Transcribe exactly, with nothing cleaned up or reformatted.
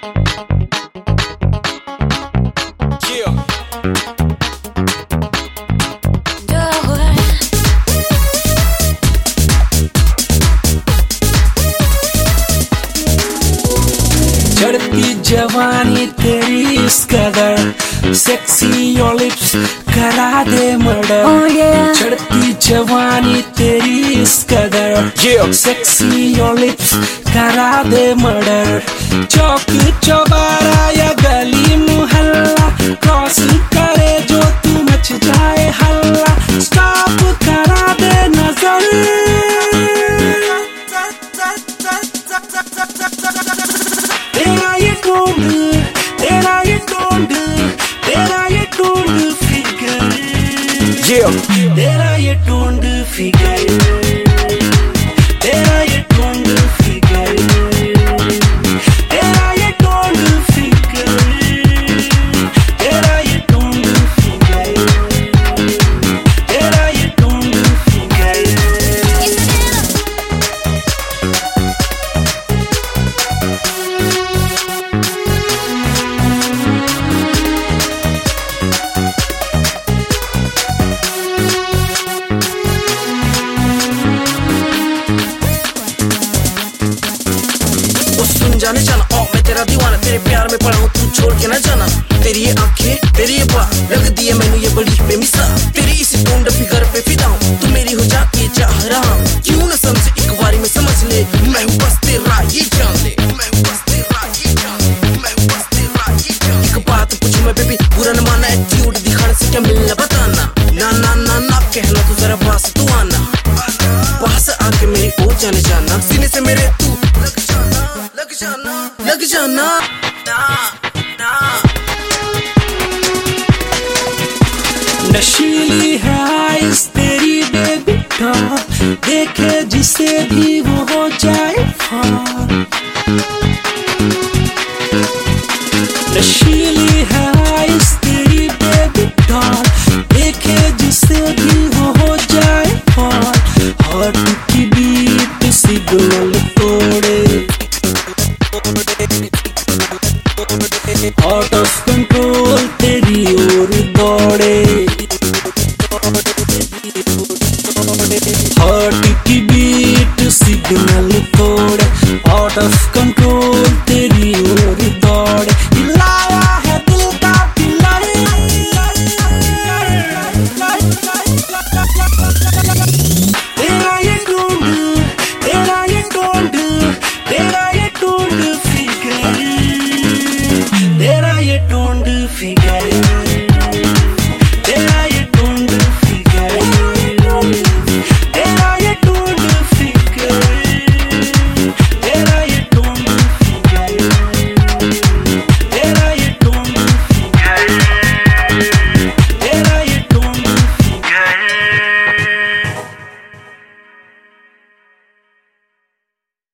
चढ़ती जवानी तेरी इस कदर, सेक्सी योर लिप्स करा दे मर्डर। oh, yeah. चढ़ती जवानी तेरी इस कदर, yeah. सेक्सी योर लिप्स करा दे मर्डर। चौक चौबारा या गली मुहल्ला, क्रॉस करे जो तू मच जाए हल्ला। स्टॉप करा दे नजर, तेरा ये टोंड, तेरा ये टोंड, तेरा ये टोंड फिगर, yeah. तेरा ये टोंड फिगर, तेरा ये टोंड फिगर, तेरा ये टोंड फिगर, तेरा ये टोंड फिगर, तेरा ये टोंड फिगर। जाने जाना ओ मैं तेरा दीवाना, तेरे प्यार में पड़ा हूँ, तू छोड़ के ना जाना। तेरी ये आंखें, तेरी ये बात लगती है मैनू ये बड़ी बेमिसाल। तेरी इस टोंड फिगर पे फिदा हूँ, तू मेरी हो जा ये चाह रहा हूँ। क्यों ना समझे एक बारी में समझ ले, मैं हूँ बस तेरा ये जान ले, मैं हूँ बस तेरा ये जान ले, मैं हूँ बस तेरा ये जान ले। एक बात पूछूं मैं बेबी, बुरा न माना, एटीट्यूड दिखाने से क्या मिलना बताना। ना ना ना ना कहना तू जरा पास तू आना, पास आके मेरी ओ जाने जाना। सीने से मेरे तू लग जाना, लग जाना, लग जाना ना ना। नशीली है आइस तेरी बेबी डॉल, देखे जिसे भी वो हो जाए फॉल। नशीली है आइस तेरी बेबी डॉल, देखे जिसे भी वो हो जाए फॉल। हार्ट की बीट सिग्नल तोड़े, आउट ऑफ